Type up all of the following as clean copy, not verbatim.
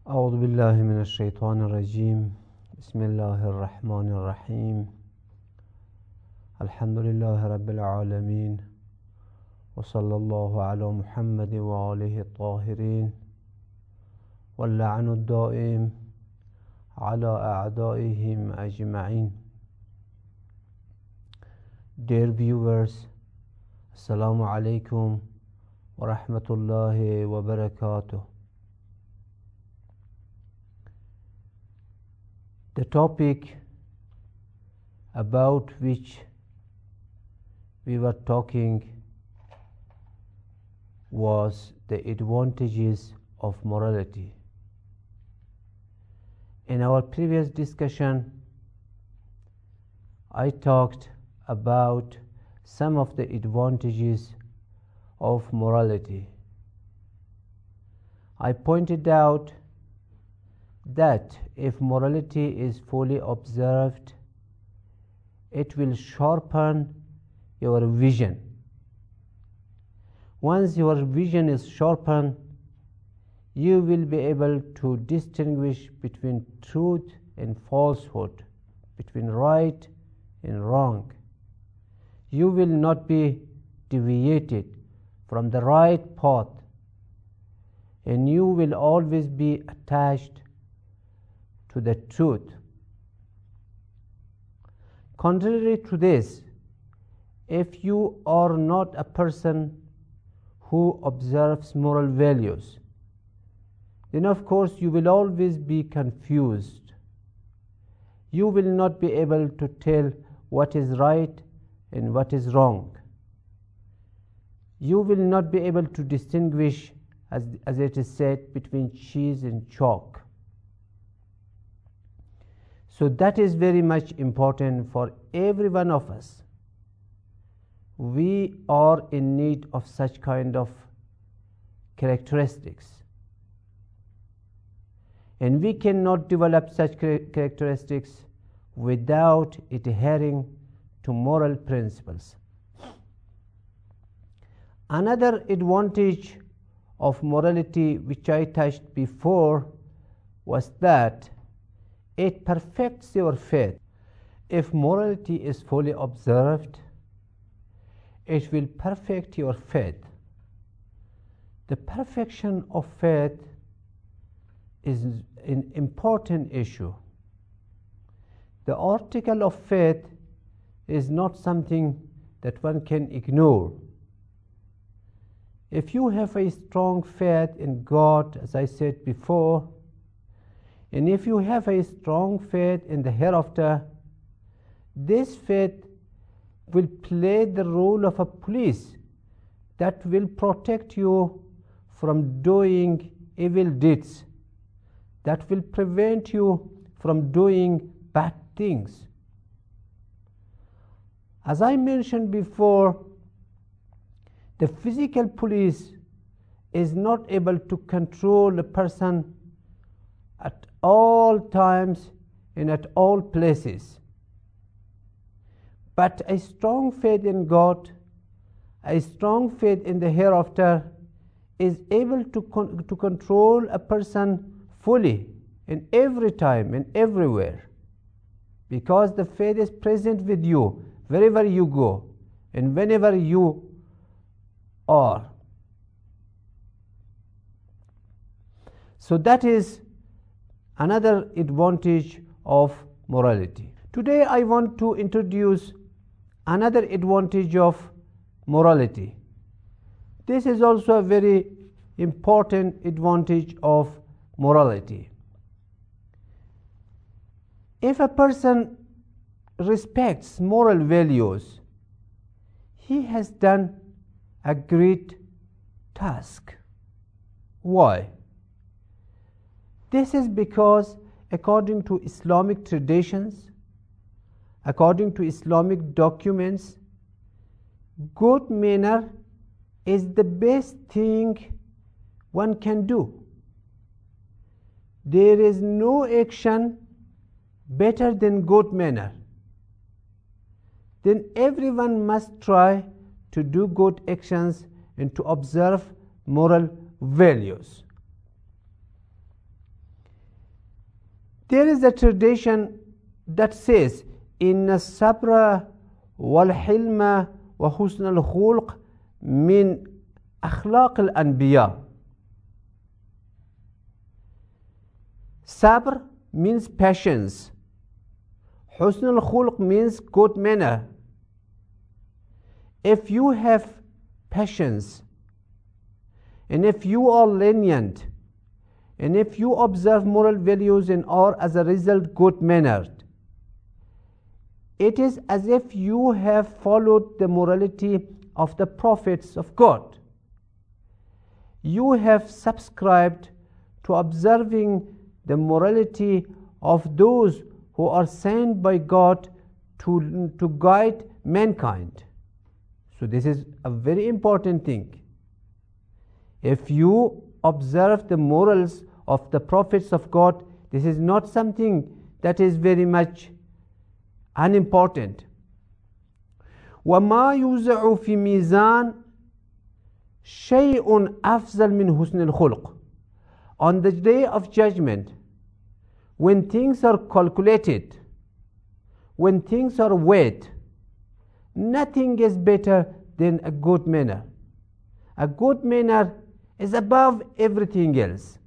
أعوذ بالله من الشيطان الرجيم. بسم الله الرحمن الرحيم. الحمد لله رب العالمين، وصلى الله على محمد وآله الطاهرين، واللعن الدائم على أعدائهم أجمعين. Dear viewers, Assalamu alaikum wa rahmatullahi wa barakatuh. The topic about which we were talking was the advantages of morality. In our previous discussion, I talked about some of the advantages of morality. I pointed out that if morality is fully observed, it will sharpen your vision. Once your vision is sharpened, you will be able to distinguish between truth and falsehood, between right and wrong. You will not be deviated from the right path, and you will always be attached to the truth. Contrary to this, if you are not a person who observes moral values, then of course you will always be confused. You will not be able to tell what is right and what is wrong. You will not be able to distinguish, as it is said, between cheese and chalk. So that is very much important for every one of us. We are in need of such kind of characteristics, and we cannot develop such characteristics without adhering to moral principles. Another advantage of morality, which I touched before, was that it perfects your faith. If morality is fully observed, it will perfect your faith. The perfection of faith is an important issue. The article of faith is not something that one can ignore. If you have a strong faith in God, as I said before, and if you have a strong faith in the hereafter, this faith will play the role of a police that will protect you from doing evil deeds, that will prevent you from doing bad things. As I mentioned before, the physical police is not able to control a person at all times and at all places. But a strong faith in God, a strong faith in the hereafter, is able to control a person fully in every time and everywhere, because the faith is present with you wherever you go and whenever you are. So that is another advantage of morality. Today I want to introduce another advantage of morality. This is also a very important advantage of morality. If a person respects moral values, he has done a great task. Why? This is because, according to Islamic traditions, according to Islamic documents, good manner is the best thing one can do. There is no action better than good manner. Then everyone must try to do good actions and to observe moral values. There is a tradition that says, إن الصبر والحلم وحسن الخلق من أخلاق الأنبياء. Sabr means patience. Husn al-khulq means good manner. If you have patience, and if you are lenient, and if you observe moral values and are as a result good mannered, it is as if you have followed the morality of the prophets of God. You have subscribed to observing the morality of those who are sent by God to guide mankind. So this is a very important thing. If you observe the morals of the prophets of God, this is not something that is very much unimportant. وما يوزع في ميزان شيء أفضل من حسن الخلق. On the day of judgment, when things are calculated, when things are weighed, nothing is better than a good manner. A good manner is above everything else.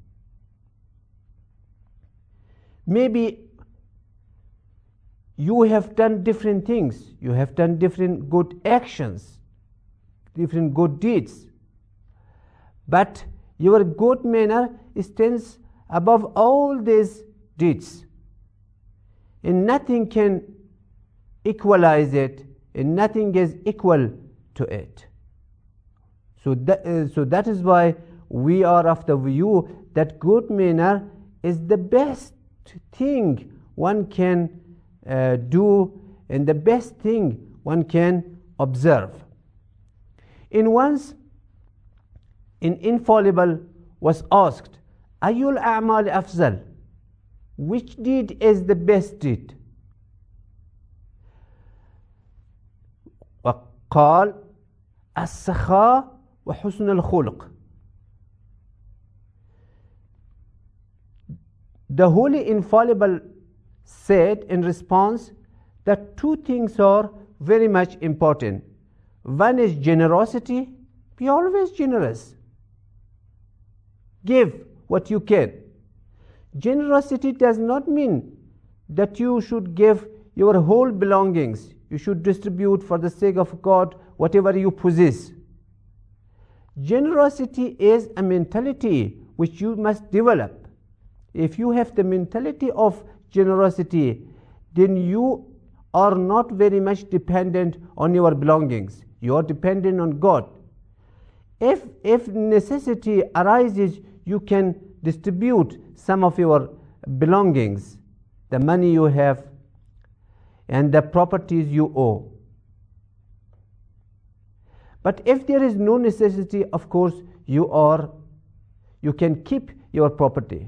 Maybe you have done different things, you have done different good actions, different good deeds, but your good manner stands above all these deeds, and nothing can equalize it, and nothing is equal to it. So that is why we are of the view that good manner is the best thing one can do, and the best thing one can observe. Once an infallible was asked, Ayyul a'mal afzal, which deed is the best deed? قال السخاء وحسن الخلق. The Holy Infallible said in response that two things are very much important. One is generosity. Be always generous. Give what you can. Generosity does not mean that you should give your whole belongings. You should distribute for the sake of God whatever you possess. Generosity is a mentality which you must develop. If you have the mentality of generosity, then you are not very much dependent on your belongings. You are dependent on God. If necessity arises, you can distribute some of your belongings, the money you have and the properties you owe. But if there is no necessity, of course, you can keep your property.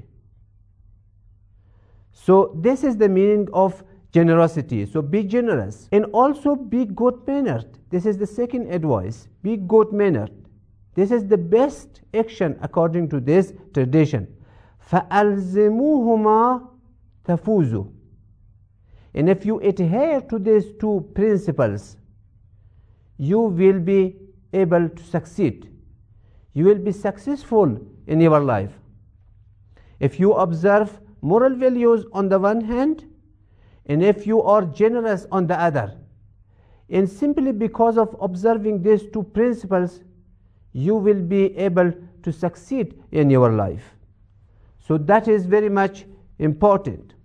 So this is the meaning of generosity. So be generous and also be good-mannered. This is the second advice. Be good-mannered. This is the best action according to this tradition. فَأَلْزِمُوهُمَا تَفُوزُوا. And if you adhere to these two principles, you will be able to succeed. You will be successful in your life. If you observe moral values on the one hand, and if you are generous on the other, and simply because of observing these two principles, you will be able to succeed in your life. So that is very much important.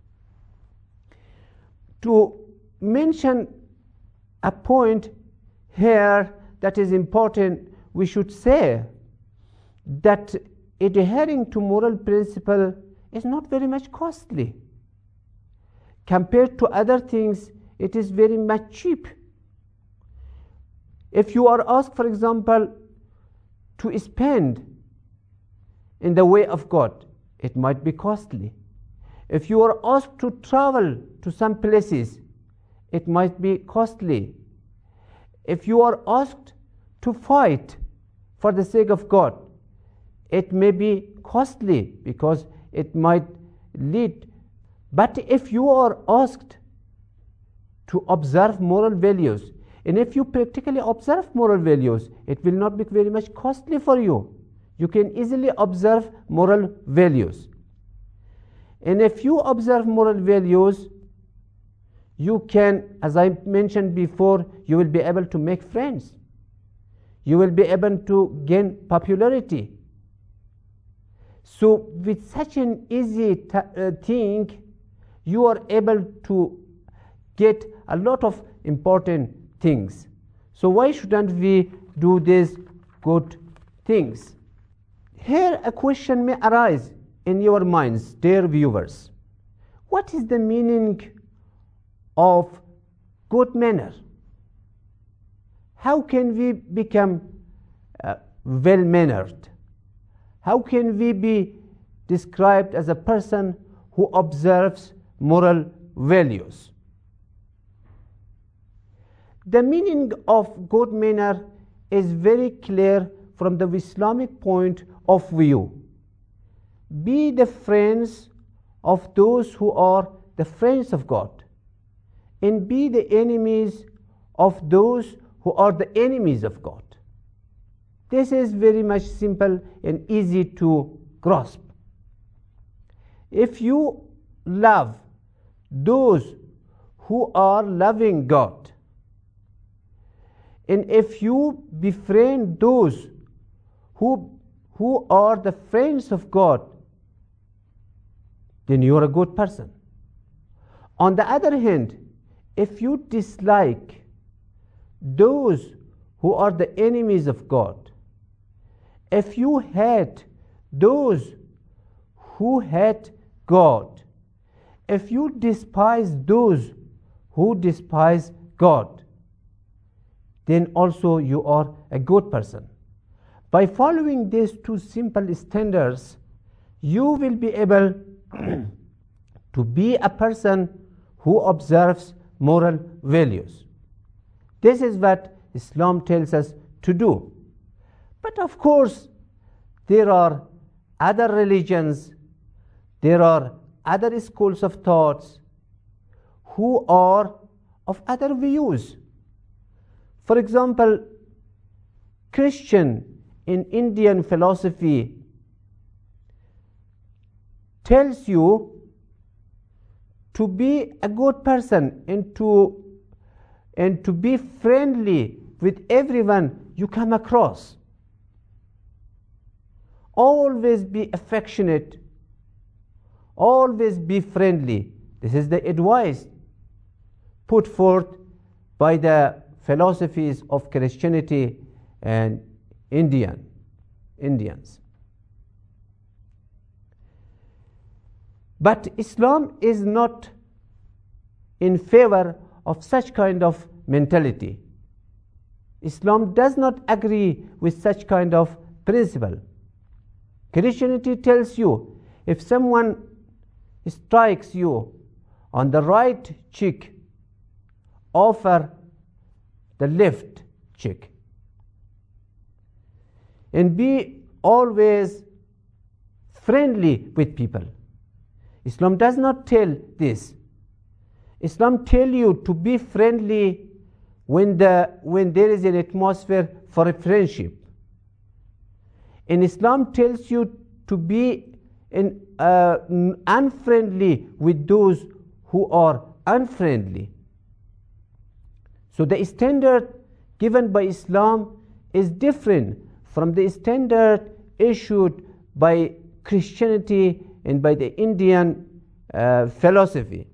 To mention a point here that is important, we should say that adhering to moral principle is not very much costly. Compared to other things, it is very much cheap. If you are asked, for example, to spend in the way of God, it might be costly. If you are asked to travel to some places, it might be costly. If you are asked to fight for the sake of God, it may be costly because it might lead But if you are asked to observe moral values, and if you practically observe moral values, it will not be very much costly for you. You can easily observe moral values. And if you observe moral values, you can, as I mentioned before, you will be able to make friends. You will be able to gain popularity. So with such an easy thing, you are able to get a lot of important things. So why shouldn't we do these good things? Here a question may arise in your minds, dear viewers. What is the meaning of good manner? How can we become well-mannered? How can we be described as a person who observes moral values? The meaning of good manner is very clear from the Islamic point of view. Be the friends of those who are the friends of God, and be the enemies of those who are the enemies of God. This is very much simple and easy to grasp. If you love those who are loving God, and if you befriend those who are the friends of God, then you are a good person. On the other hand, if you dislike those who are the enemies of God, if you hate those who hate God, if you despise those who despise God, then also you are a good person. By following these two simple standards, you will be able to be a person who observes moral values. This is what Islam tells us to do. But of course, there are other religions, there are other schools of thoughts who are of other views. For example, Christian in Indian philosophy tells you to be a good person and to be friendly with everyone you come across. Always be affectionate, always be friendly. This is the advice put forth by the philosophies of Christianity and Indians. But Islam is not in favor of such kind of mentality. Islam does not agree with such kind of principle. Christianity tells you, if someone strikes you on the right cheek, offer the left cheek. And be always friendly with people. Islam does not tell this. Islam tells you to be friendly when there is an atmosphere for a friendship. And Islam tells you to be unfriendly with those who are unfriendly. So the standard given by Islam is different from the standard issued by Christianity and by the Indian philosophy.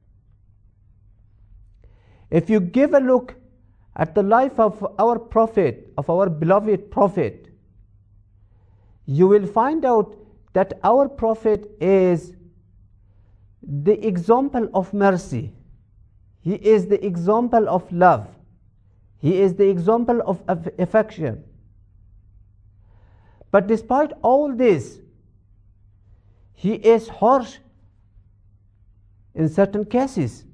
If you give a look at the life of our prophet, of our beloved prophet, you will find out that our prophet is the example of mercy. He is the example of love. He is the example of affection. But despite all this, he is harsh in certain cases.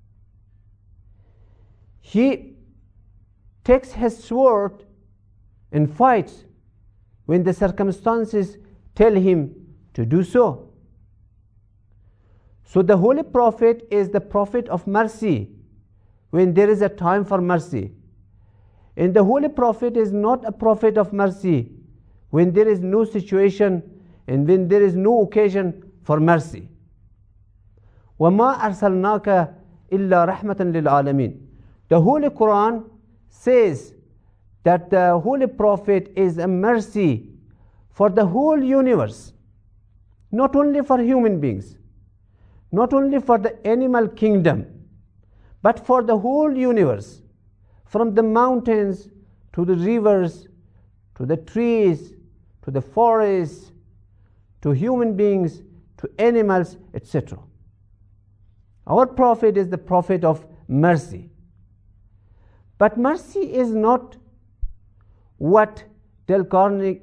He takes his sword and fights when the circumstances tell him to do so. So the Holy Prophet is the Prophet of mercy when there is a time for mercy. And the Holy Prophet is not a Prophet of mercy when there is no situation and when there is no occasion for mercy. وَمَا أَرْسَلْنَاكَ إِلَّا رَحْمَةً لِلْعَالَمِينَ. The Holy Quran says that the Holy Prophet is a mercy for the whole universe, not only for human beings, not only for the animal kingdom, but for the whole universe, from the mountains to the rivers, to the trees, to the forests, to human beings, to animals, etc. Our Prophet is the Prophet of mercy. But mercy is not what Dale Carnegie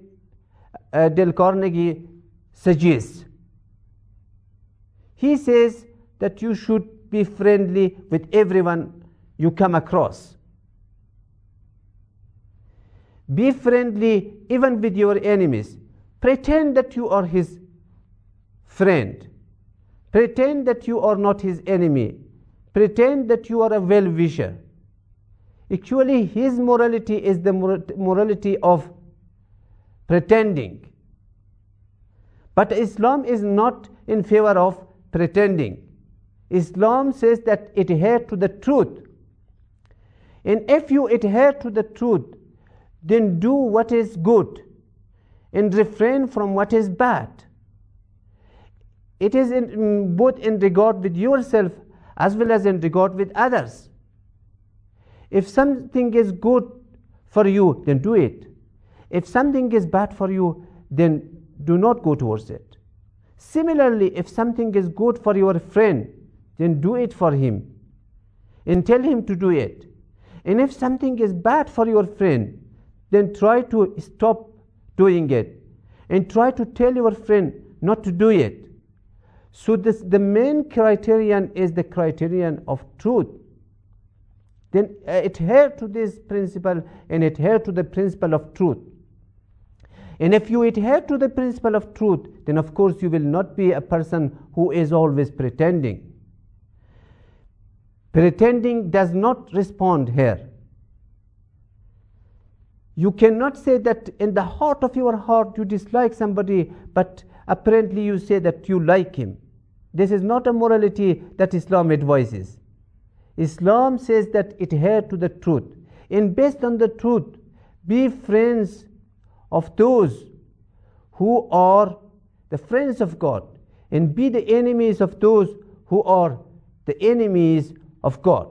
suggests. He says that you should be friendly with everyone you come across. Be friendly even with your enemies. Pretend that you are his friend. Pretend that you are not his enemy. Pretend that you are a well-wisher. Actually, his morality is the morality of pretending. But Islam is not in favor of pretending. Islam says that adhere to the truth. And if you adhere to the truth, then do what is good and refrain from what is bad. It is both in regard with yourself as well as in regard with others. If something is good for you, then do it. If something is bad for you, then do not go towards it. Similarly, if something is good for your friend, then do it for him and tell him to do it. And if something is bad for your friend, then try to stop doing it and try to tell your friend not to do it. So the main criterion is the criterion of truth. Then adhere to this principle and adhere to the principle of truth. And if you adhere to the principle of truth, then of course you will not be a person who is always pretending. Pretending does not respond here. You cannot say that in the heart of your heart you dislike somebody, but apparently you say that you like him. This is not a morality that Islam advises. Islam says that adhere to the truth. And based on the truth, be friends of those who are the friends of God, and be the enemies of those who are the enemies of God.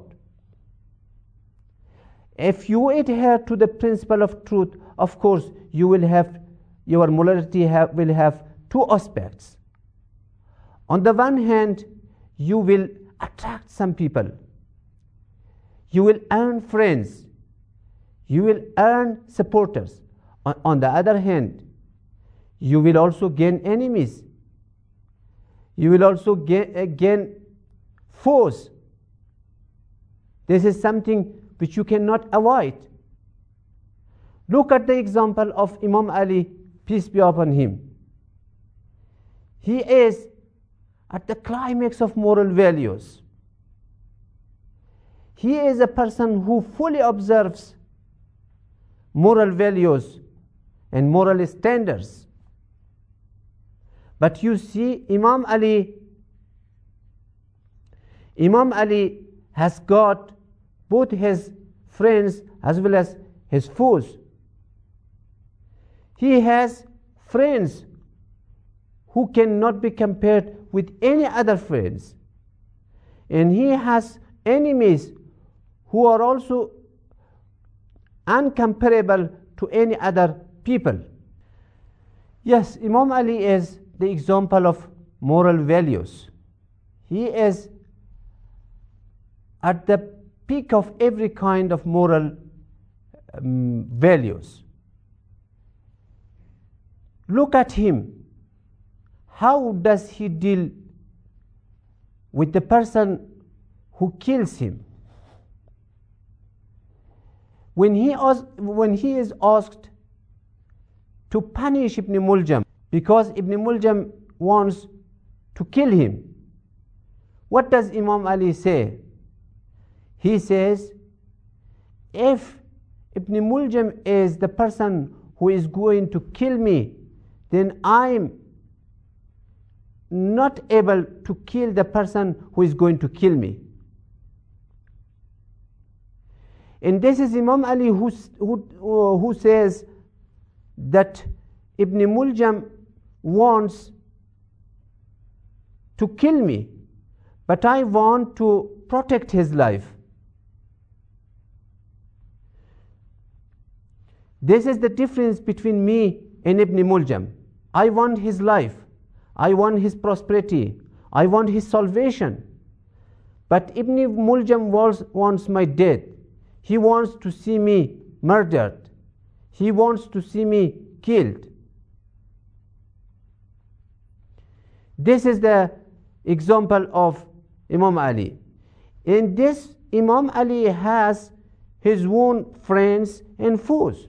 If you adhere to the principle of truth, of course, you will have, your morality will have two aspects. On the one hand, you will attract some people. You will earn friends. You will earn supporters. On the other hand, you will also gain enemies. You will also gain foes. This is something which you cannot avoid. Look at the example of Imam Ali, peace be upon him. He is at the climax of moral values. He is a person who fully observes moral values and moral standards. But you see, Imam Ali has got both his friends as well as his foes. He has friends who cannot be compared with any other friends. And he has enemies who are also uncomparable to any other people. Yes, Imam Ali is the example of moral values. He is at the peak of every kind of moral values. Look at him. How does he deal with the person who kills him? When he is asked to punish Ibn Muljam because Ibn Muljam wants to kill him, What does Imam Ali say? He says, if Ibn Muljam is the person who is going to kill me, then I'm not able to kill the person who is going to kill me. And this is Imam Ali who says that Ibn Muljam wants to kill me, but I want to protect his life. This is the difference between me and Ibn Muljam. I want his life. I want his prosperity. I want his salvation. But Ibn Muljam wants my death. He wants to see me murdered. He wants to see me killed. This is the example of Imam Ali. In this, Imam Ali has his own friends and foes.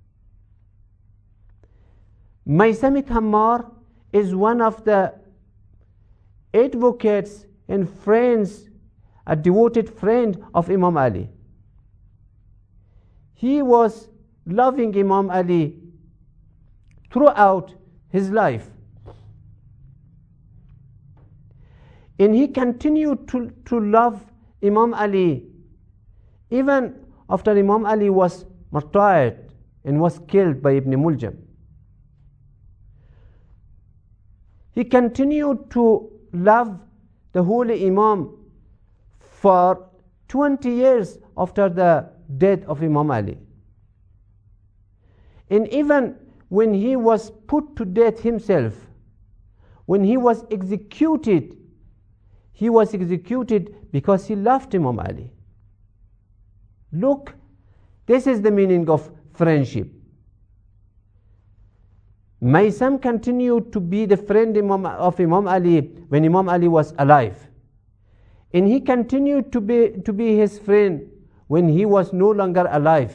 Maysam Thammar is one of the advocates and friends, a devoted friend of Imam Ali. He was loving Imam Ali throughout his life. And he continued to love Imam Ali even after Imam Ali was martyred and was killed by Ibn Muljam. He continued to love the holy Imam for 20 years after the death of Imam Ali. And even when he was put to death himself, when he was executed because he loved Imam Ali. Look, this is the meaning of friendship. Maysam continued to be the friend of Imam Ali when Imam Ali was alive. And he continued to be his friend when he was no longer alive.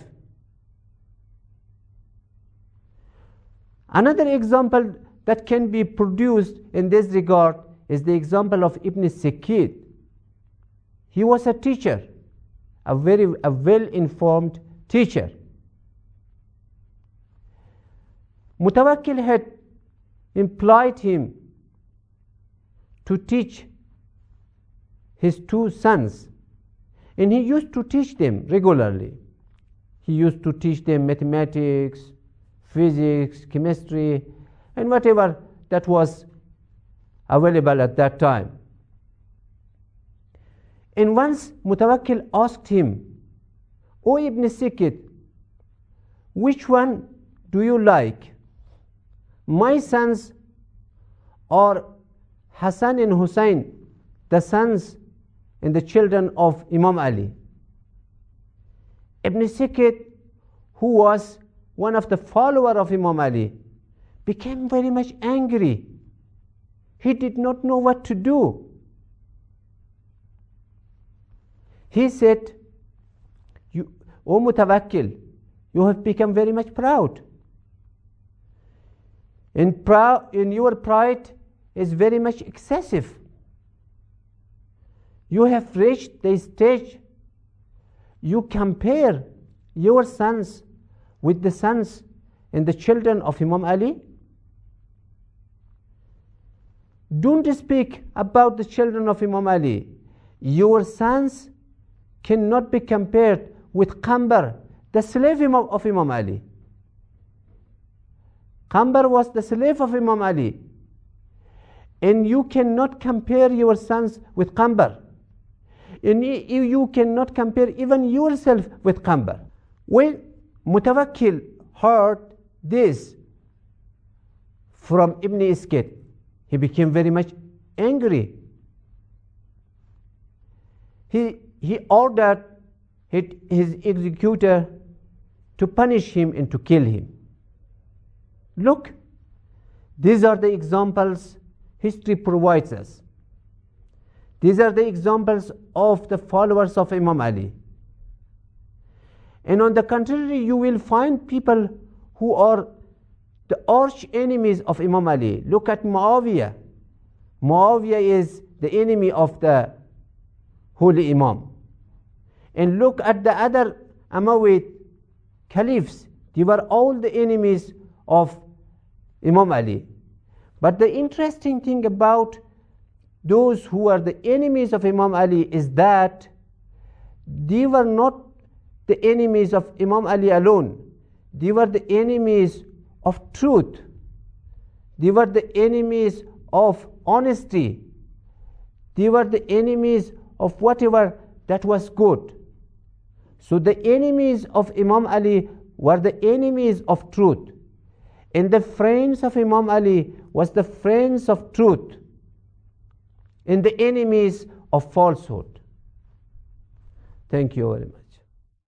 Another example that can be produced in this regard is the example of Ibn Sikit. He was a teacher, a well-informed teacher. Mutawakkil had employed him to teach his two sons, and he used to teach them regularly. He used to teach them mathematics, physics, chemistry, and whatever that was available at that time. And once Mutawakkil asked him, "O Ibn Sikit, which one do you like, my sons or Hassan and Hussein, the sons and the children of Imam Ali?" Ibn Sikit, who was one of the followers of Imam Ali, became very much angry. He did not know what to do. He said, "O Mutawakkil, you have become very much proud. And your pride is very much excessive. You have reached the stage you compare your sons with the sons and the children of Imam Ali. Don't speak about the children of Imam Ali. Your sons cannot be compared with Qambar, the slave of Imam Ali. Qambar was the slave of Imam Ali. And you cannot compare your sons with Qambar. And you cannot compare even yourself with Qambar." When Mutawakkil heard this from Ibn Sikit, he became very much angry. He ordered his executor to punish him and to kill him. Look, these are the examples history provides us. These are the examples of the followers of Imam Ali. And on the contrary, you will find people who are the arch enemies of Imam Ali. Look at Muawiyah. Muawiyah is the enemy of the holy Imam. And look at the other Umayyad caliphs. They were all the enemies of Imam Ali. But the interesting thing about those who are the enemies of Imam Ali is that they were not the enemies of Imam Ali alone. They were the enemies of truth. They were the enemies of honesty. They were the enemies of whatever that was good. So the enemies of Imam Ali were the enemies of truth. And the friends of Imam Ali was the friends of truth. And the enemies of falsehood. Thank you very much.